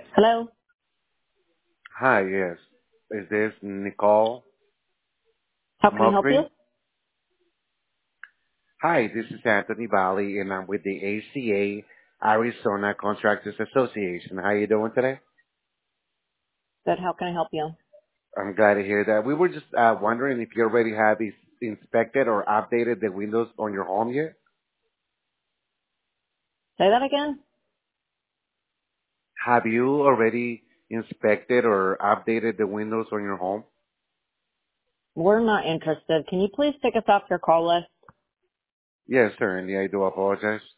Hello? Hi, yes. Is this Nicole How can I help you? Mokri? Hi, this is Anthony Valley, and I'm with the ACA Arizona Contractors Association. How you doing today? Good. How can I help you? I'm glad to hear that. We were just wondering if you already have inspected or updated the windows on your home yet. Say that again? Have you already inspected or updated the windows on your home? We're not interested. Can you please take us off your call list? Yes, certainly. I do apologize.